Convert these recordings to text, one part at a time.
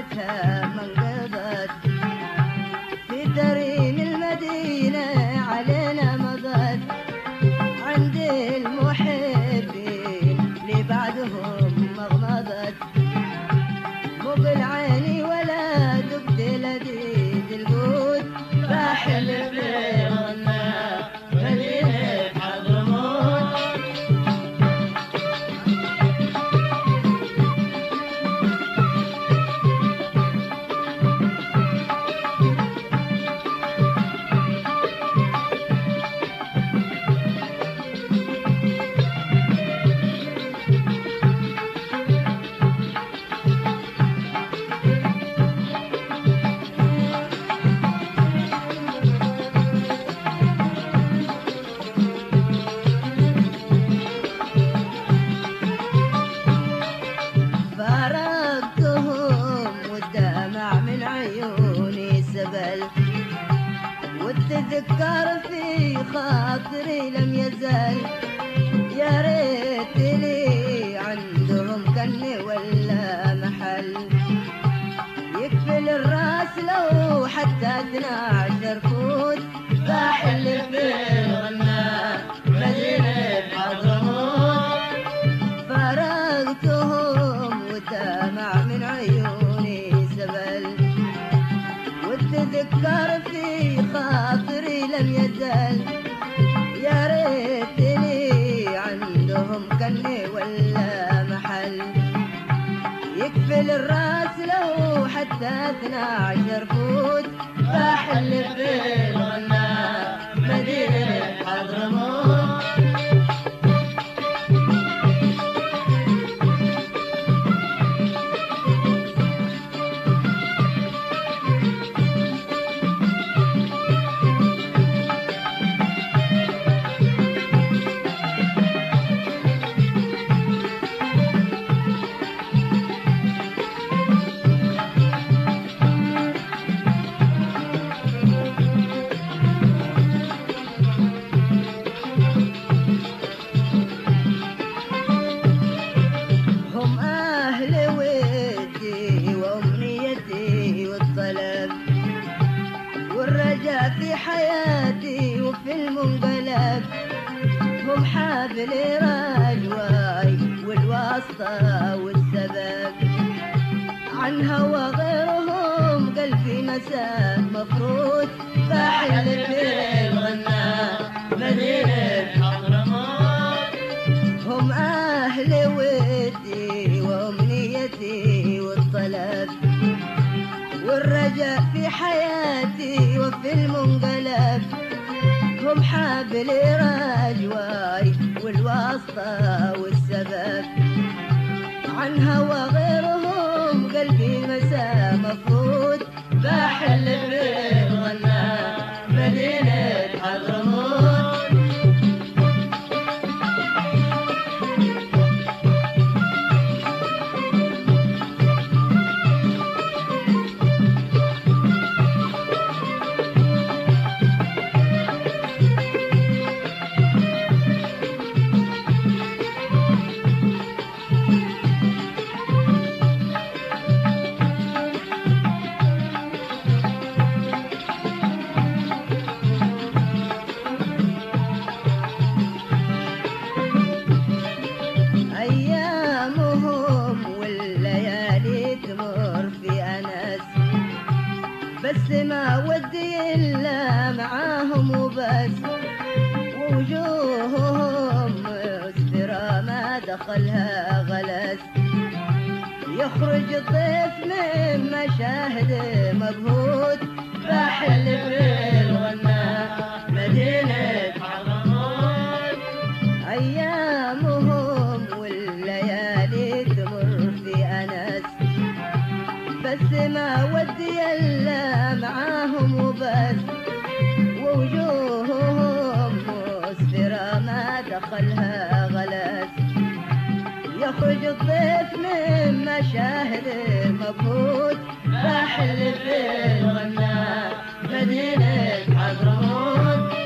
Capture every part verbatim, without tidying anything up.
حياتها منقضت في تريم المدينة علينا مضت عند المحبين اللي بعدهم مغمضت مو بالعيني ولا دقت لذيذ القود بحلف بالغنى مدينة حضرموت. والتذكار في خاطري لم يزال يا ريت لي عندهم كن ولا محل يكفل الراس لو حتى اثناشر فوت بحلف بالغنى مدينة حضرموت. فارقتهم والدمع من عيوني سبل والتذكار في خاطري لم يزال يا ريتني عندهم كن ولا محل يكفل الراس لو حتى اثناشر فوت بحلف بالغنى مدينة حضرموت. في حياتي وفي المنقلب هم حابل رجواي والواسطة والسبب عن هوى غيرهم قلبي مساء مفروض بحلف بالغنى مدينة حضرموت. هم أهل ودي وأمنيتي والطلب والرجاء في حياتي وفي المنقلب هم حابل رجواي والواسطة والسبب عن هوى غيرهم قلبي مساء مفروض بحلف بالغنى مدينة حضرموت. بس ما ودي إلا معاهم وبس ووجوههم مسفرة ما دخلها غلس يخرج الضيف من مشاهد مبهوت بحلف بالغنى مدينة حضرموت. أيامهم والليالي تمر في أنس بس ما ودي إلا معاهم وبس ووجوههم مسفرة ما دخلها غلس يخرج الضيف من مشاهد مبهوت بحلف بالغنى مدينة حضرموت.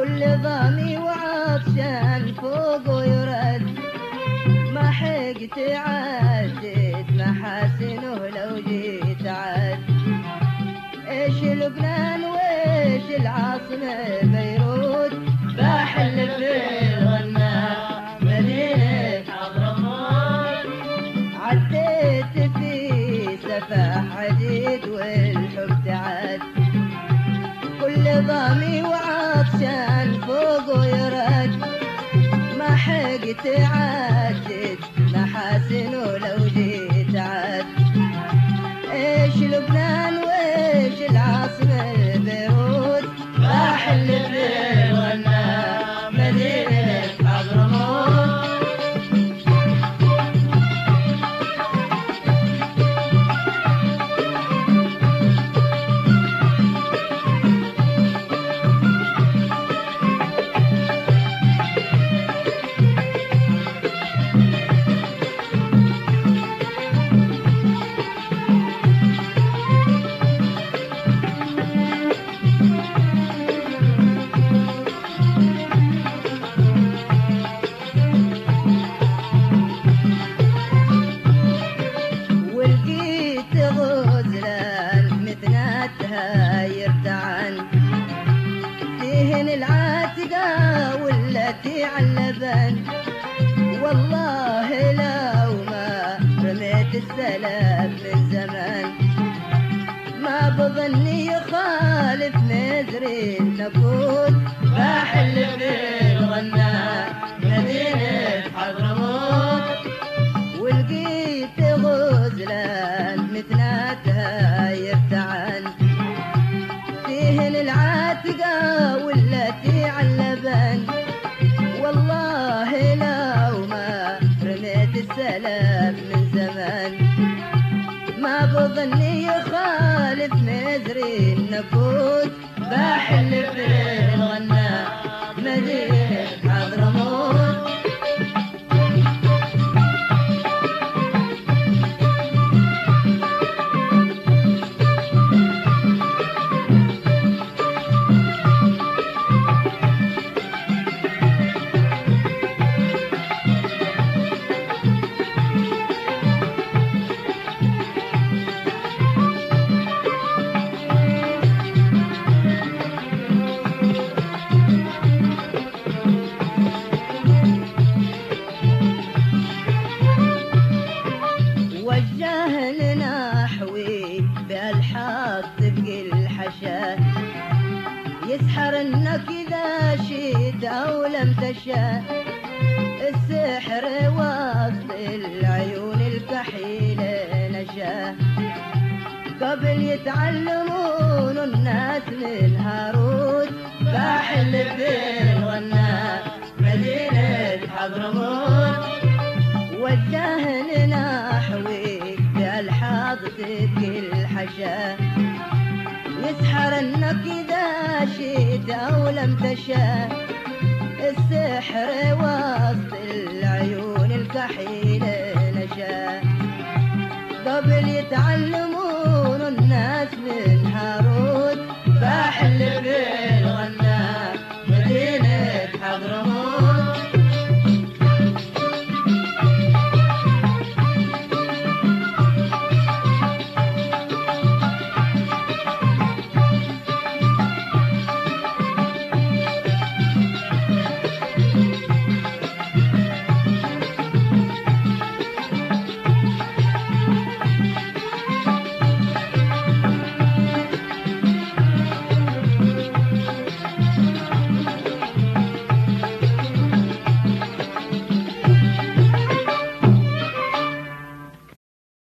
كل ضامي وعطشان فوق يرد ما حقت عدت محاسنه لو جيت عد. ايش لبنان وايش العاصمة بيروت بحل في الغناء مدينة حضرموت. عديت في سفاح عديد والحب تعد كل ضامي وعطشان فوق يرد ما حقت عدت محاسنه لو جيت عد. ايش لبنان وايش العاصمة بيروت بحل في الغناء مدينة حضرموت. يرتعن فيهن العاتقة والتي علبن والله لو ما رميت السلام من زمان ما بظني يخالف مزري النفوس بحل في الغناء مدينة حضرموت. ولقيت غزلان مثناتها يرتعن فيهن العاتقة والتي علبن والله لو ما رميت السلام من زمان ما بظني يخالف مزري النفوس بحل في الغناء مدينة حضرموت. وجه نحوي بالحظ تبقي الحشا يسحر انك اذا شيت او لم تشاء السحر وسط العيون الكحيلة نشا قبل يتعلمون الناس من هاروت بحل في الغناء مدينة حضرموت. وجه نحوي بالحظ تبقي الحشا يسحر انك اذا شئت او لم تشاء السحر وسط العيون الكحيلة نشا قبل يتعلمون الناس من هاروت بحل في الغناء مدينة حضرموت.